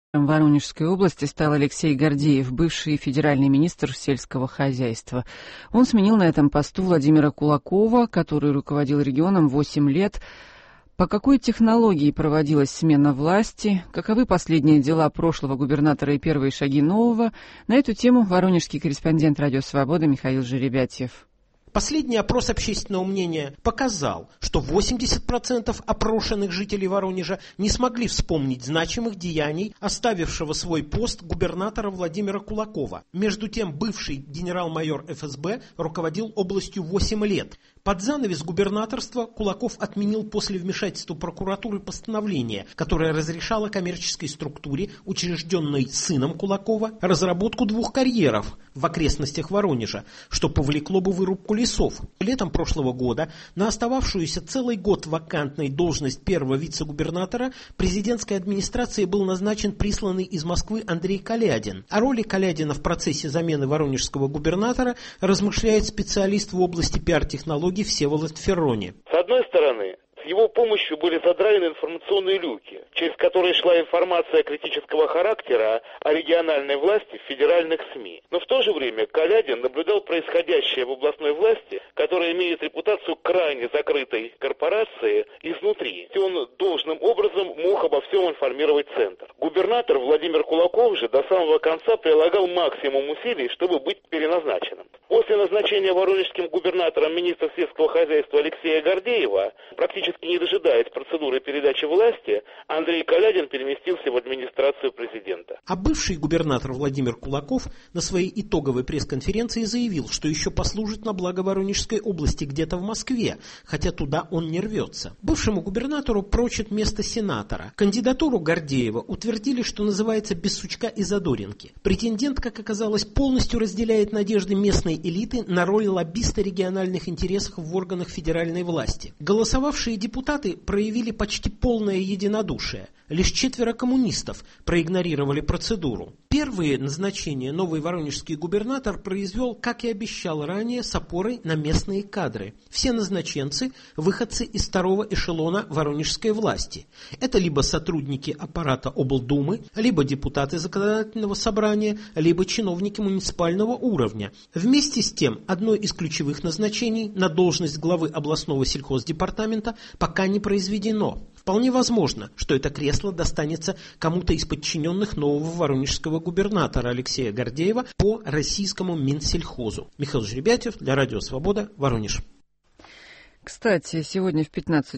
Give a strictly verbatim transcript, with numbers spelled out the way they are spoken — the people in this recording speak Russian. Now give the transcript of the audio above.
Воронежской области стал Алексей Гордеев, бывший федеральный министр сельского хозяйства. Он сменил на этом посту Владимира Кулакова, который руководил регионом восемь лет. По какой технологии проводилась смена власти? Каковы последние дела прошлого губернатора и первые шаги нового? На эту тему воронежский корреспондент «Радио Свобода» Михаил Жеребятьев. Последний опрос общественного мнения показал, что восемьдесят процентов опрошенных жителей Воронежа не смогли вспомнить значимых деяний оставившего свой пост губернатора Владимира Кулакова. Между тем, бывший генерал-майор эф эс бэ руководил областью восемь лет. Под занавес губернаторства Кулаков отменил после вмешательства прокуратуры постановление, которое разрешало коммерческой структуре, учрежденной сыном Кулакова, разработку двух карьеров в окрестностях Воронежа, что повлекло бы вырубку лесов. Летом прошлого года на остававшуюся целый год вакантной должность первого вице-губернатора президентской администрации был назначен присланный из Москвы Андрей Калядин. О роли Калядина в процессе замены воронежского губернатора размышляет специалист в области пиар-технологий Всеволод Феррони. С одной стороны, с его помощью были задраены информационные люки, через которые шла информация критического характера о региональной власти в федеральных СМИ. Но в то же время Калядин наблюдал происходящее в областной власти, которая имеет репутацию крайне закрытой корпорации изнутри. И он должным образом мог обо всем информировать Центр. Губернатор Владимир Кулаков же до самого конца прилагал максимум усилий, чтобы быть переназначенным. После назначения воронежским губернатором министра сельского хозяйства Алексея Гордеева, практически не дожидаясь процедуры передачи власти, Андрей Калядин переместился в администрацию президента. А бывший губернатор Владимир Кулаков на своей итоговой пресс-конференции заявил, что еще послужит на благо Воронежской области где-то в Москве, хотя туда он не рвется. Бывшему губернатору прочит место сенатора. Кандидатуру Гордеева утвердили, что называется, без сучка и задоринки. Претендент, как оказалось, полностью разделяет надежды местной элиты на роль лоббиста региональных интересов в органах федеральной власти. Голосовавшие депутаты проявили почти полное единодушие. Лишь четверо коммунистов проигнорировали процедуру. Первые назначения новый воронежский губернатор произвел, как и обещал ранее, с опорой на местные кадры. Все назначенцы – выходцы из второго эшелона воронежской власти. Это либо сотрудники аппарата облдумы, либо депутаты законодательного собрания, либо чиновники муниципального уровня. Вместе с тем, одно из ключевых назначений на должность главы областного сельхоздепартамента пока не произведено. Вполне возможно, что это кресло достанется кому-то из подчиненных нового воронежского губернатора Алексея Гордеева по российскому Минсельхозу. Михаил Жеребятьев для Радио Свобода, Воронеж. Кстати, сегодня в пятнадцать